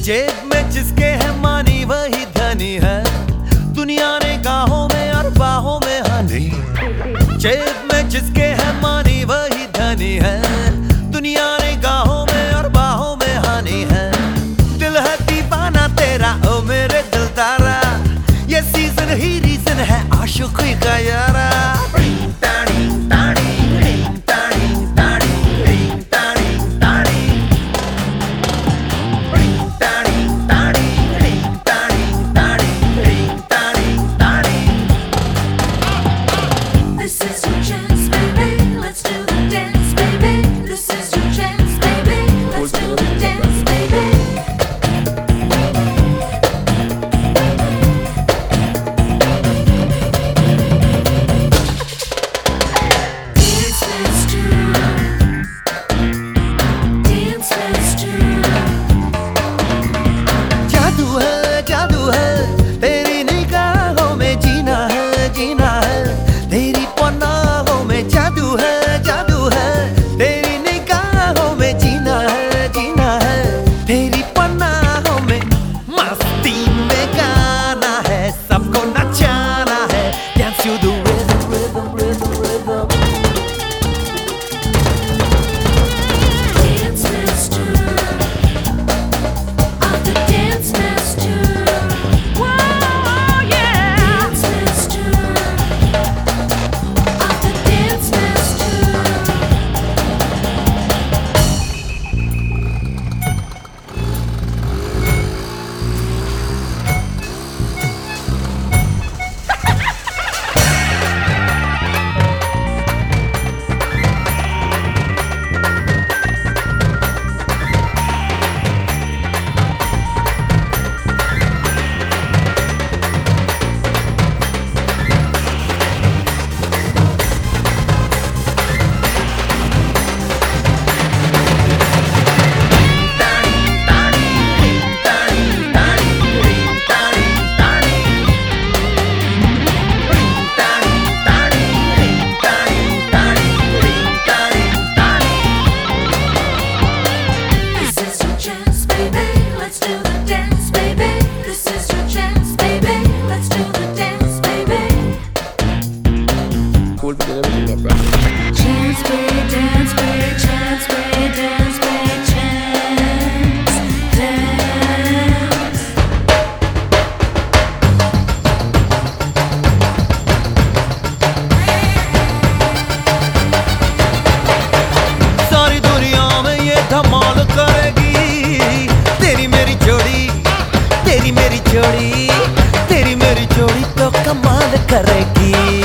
जेब में जिसके है मानी वही धनी है, दुनिया ने गाहों में और बाहों में हनी। जेब में जिसके है मानी वही धनी है, दुनिया ने गाहों में और बाहों में हनी है। दिल है दीवाना तेरा ओ मेरे दिलदारा, ये सीजन ही रीजन है आशिकी का यारा। तेरी मेरी जोड़ी तो कमाल करेगी।